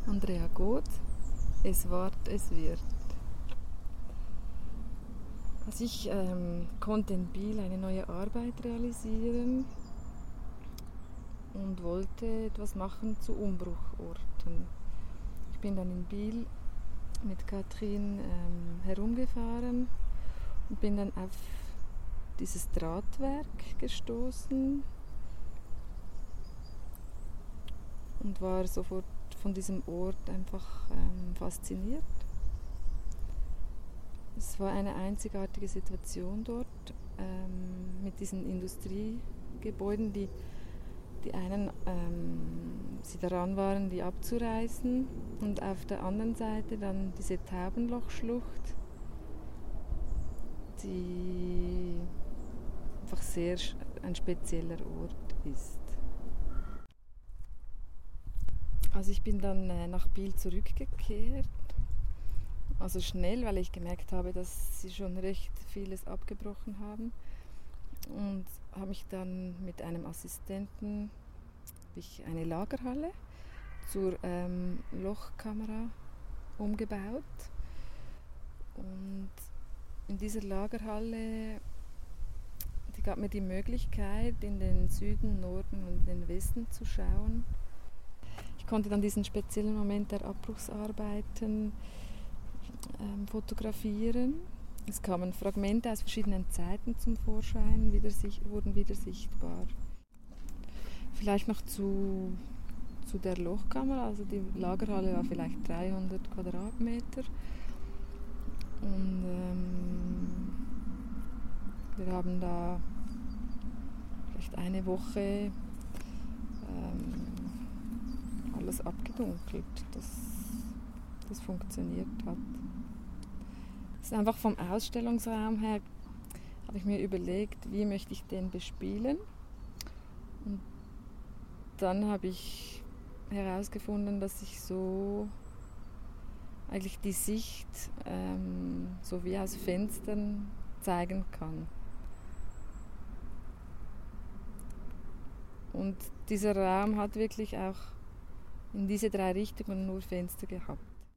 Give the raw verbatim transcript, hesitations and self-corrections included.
Andrea Goth, es ward, es wird. Also ich ähm, konnte in Biel eine neue Arbeit realisieren und wollte etwas machen zu Umbruchorten. Ich bin dann in Biel mit Katrin ähm, herumgefahren und bin dann auf dieses Drahtwerk gestoßen und war sofort von diesem Ort einfach ähm, fasziniert. Es war eine einzigartige Situation dort ähm, mit diesen Industriegebäuden, die, die einen ähm, sie daran waren, die abzureißen, und auf der anderen Seite dann diese Taubenlochschlucht, die einfach sehr ein spezieller Ort ist. Also ich bin dann äh, nach Biel zurückgekehrt, also schnell, weil ich gemerkt habe, dass sie schon recht vieles abgebrochen haben, und habe mich dann mit einem Assistenten ich eine Lagerhalle zur ähm, Lochkamera umgebaut, und in dieser Lagerhalle, die gab mir die Möglichkeit, in den Süden, Norden und den Westen zu schauen. Ich konnte dann diesen speziellen Moment der Abbruchsarbeiten ähm, fotografieren. Es kamen Fragmente aus verschiedenen Zeiten zum Vorschein, wieder, wurden wieder sichtbar. Vielleicht noch zu, zu der Lochkamera. Also die Lagerhalle war vielleicht dreihundert Quadratmeter. Und ähm, wir haben da vielleicht eine Woche ähm, alles abgedunkelt, dass das funktioniert hat. Das ist einfach vom Ausstellungsraum her, habe ich mir überlegt, wie möchte ich den bespielen. Und dann habe ich herausgefunden, dass ich so eigentlich die Sicht ähm, so wie aus Fenstern zeigen kann. Und dieser Raum hat wirklich auch in diese drei Richtungen nur Fenster gehabt.